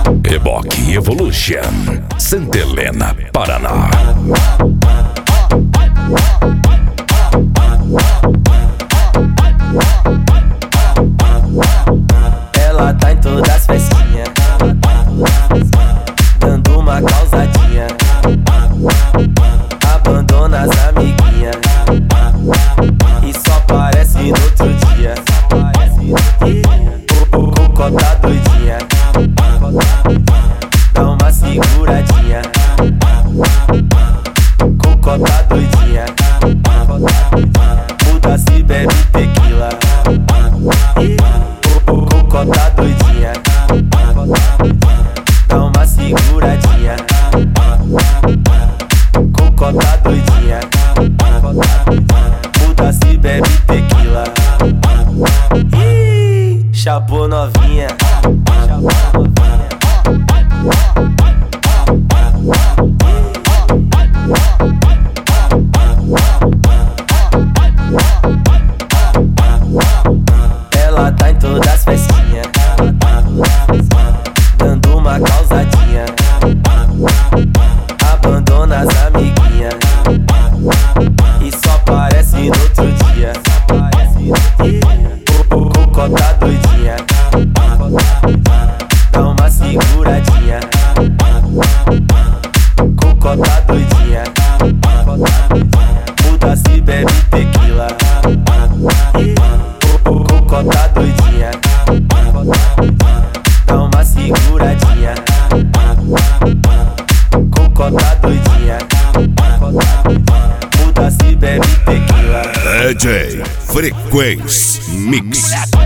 Eboque Evolution, Santa Helena, Paraná. Ela tá em todas as festinhas, dando uma causadinha. Abandona as amiguinhas e só aparece no outro dia. Cocó tá doidinha, dá uma seguradinha. Cocó tá doidinha, muda se bebe tequila. Cocó tá doidinha, dá uma seguradinha. Cocó tá doidinha, muda se bebe tequila. Chapou novinha, ela tá em todas as festinhas, dando uma causadinha. Abandona as amiguinhas e só aparece no outro dia. Cocó tá doidinha, dá uma seguradinha. Cocó tá doidinha, muda se bebe tequila. Cocó tá doidinha, dá uma seguradinha. Cocó tá doidinha, muda se bebe tequila. DJ Frequência Mix.